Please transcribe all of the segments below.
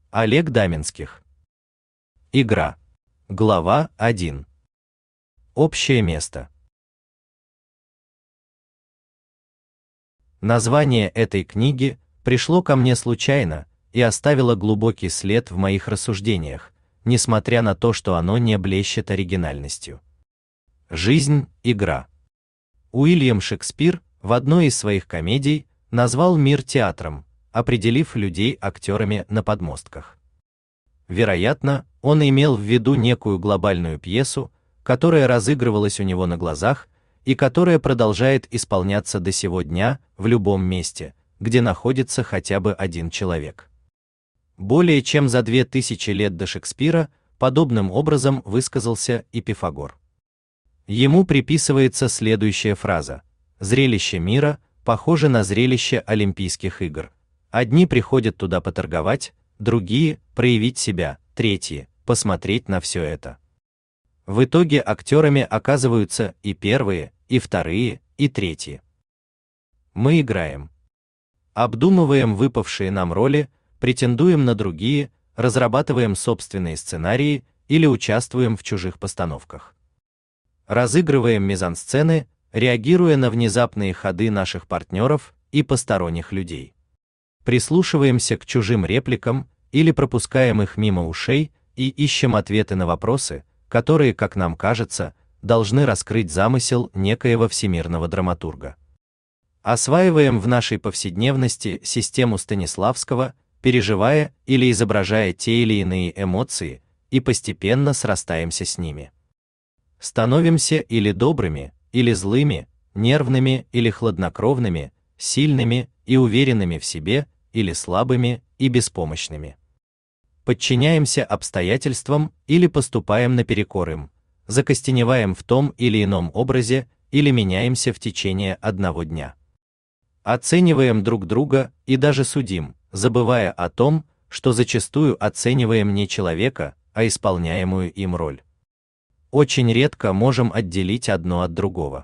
Олег Даминских. Игра. Глава 1. Общее место. Название этой книги пришло ко мне случайно и оставило глубокий след в моих рассуждениях, несмотря на то, что оно не блещет оригинальностью. Жизнь – игра. Уильям Шекспир в одной из своих комедий назвал мир театром, определив людей актерами на подмостках. Вероятно, он имел в виду некую глобальную пьесу, которая разыгрывалась у него на глазах и которая продолжает исполняться до сего дня в любом месте, где находится хотя бы один человек. Более чем за 2000 лет до Шекспира подобным образом высказался и Пифагор. Ему приписывается следующая фраза: «Зрелище мира похоже на зрелище Олимпийских игр. Одни приходят туда поторговать, другие – проявить себя, третьи – посмотреть на все это». В итоге актерами оказываются и первые, и вторые, и третьи. Мы играем. Обдумываем выпавшие нам роли, претендуем на другие, разрабатываем собственные сценарии или участвуем в чужих постановках. Разыгрываем мизансцены, реагируя на внезапные ходы наших партнеров и посторонних людей. Прислушиваемся к чужим репликам или пропускаем их мимо ушей и ищем ответы на вопросы, которые, как нам кажется, должны раскрыть замысел некоего всемирного драматурга. Осваиваем в нашей повседневности систему Станиславского, переживая или изображая те или иные эмоции, и постепенно срастаемся с ними. Становимся или добрыми, или злыми, нервными или хладнокровными, сильными и уверенными в себе, или слабыми и беспомощными. Подчиняемся обстоятельствам или поступаем наперекор им, закостеневаем в том или ином образе или меняемся в течение одного дня. Оцениваем друг друга и даже судим, забывая о том, что зачастую оцениваем не человека, а исполняемую им роль. Очень редко можем отделить одно от другого.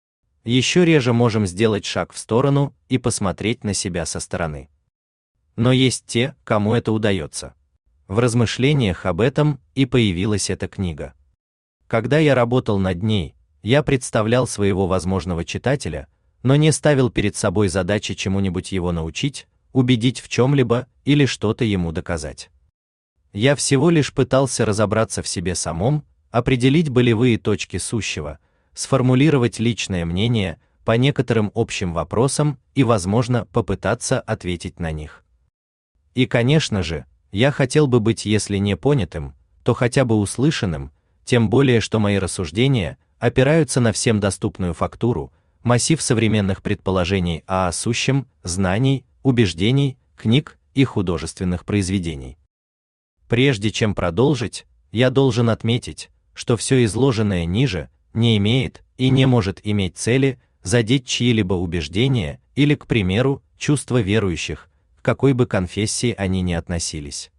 Еще реже можем сделать шаг в сторону и посмотреть на себя со стороны. Но есть те, кому это удается. В размышлениях об этом и появилась эта книга. Когда я работал над ней, я представлял своего возможного читателя, но не ставил перед собой задачи чему-нибудь его научить, убедить в чем-либо или что-то ему доказать. Я всего лишь пытался разобраться в себе самом, определить болевые точки сущего, сформулировать личное мнение по некоторым общим вопросам и, возможно, попытаться ответить на них. И, конечно же, я хотел бы быть, если не понятым, то хотя бы услышанным, тем более что мои рассуждения опираются на всем доступную фактуру, массив современных предположений о сущем, знаний, убеждений, книг и художественных произведений. Прежде чем продолжить, я должен отметить, что все изложенное ниже не имеет и не может иметь цели задеть чьи-либо убеждения или, к примеру, чувства верующих, к какой бы конфессии они ни относились.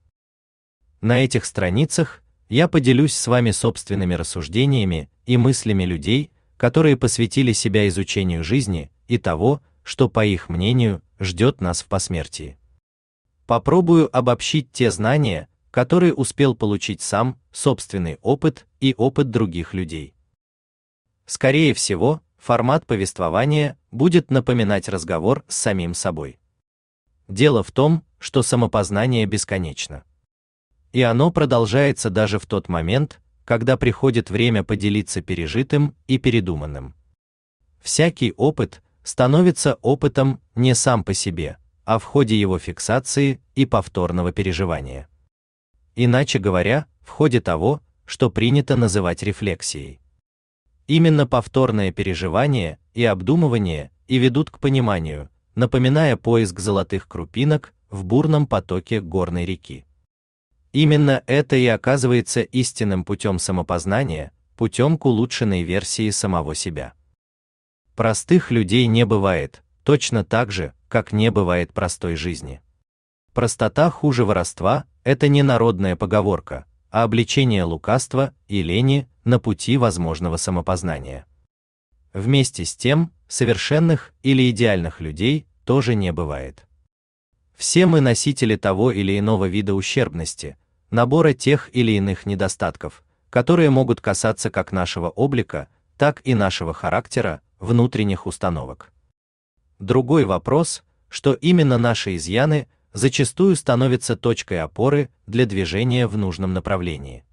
На этих страницах я поделюсь с вами собственными рассуждениями и мыслями людей, которые посвятили себя изучению жизни и того, что, по их мнению, ждет нас в посмертии. Попробую обобщить те знания, которые успел получить сам, собственный опыт и опыт других людей. Скорее всего, формат повествования будет напоминать разговор с самим собой. Дело в том, что самопознание бесконечно. И оно продолжается даже в тот момент, когда приходит время поделиться пережитым и передуманным. Всякий опыт становится опытом не сам по себе, а в ходе его фиксации и повторного переживания. Иначе говоря, в ходе того, что принято называть рефлексией. Именно повторное переживание и обдумывание и ведут к пониманию, напоминая поиск золотых крупинок в бурном потоке горной реки. Именно это и оказывается истинным путем самопознания, путем к улучшенной версии самого себя. Простых людей не бывает, точно так же, как не бывает простой жизни. Простота хуже воровства – это не народная поговорка, а обличение лукавства и лени на пути возможного самопознания. Вместе с тем, совершенных или идеальных людей тоже не бывает. Все мы носители того или иного вида ущербности, набора тех или иных недостатков, которые могут касаться как нашего облика, так и нашего характера, внутренних установок. Другой вопрос, что именно наши изъяны зачастую становятся точкой опоры для движения в нужном направлении.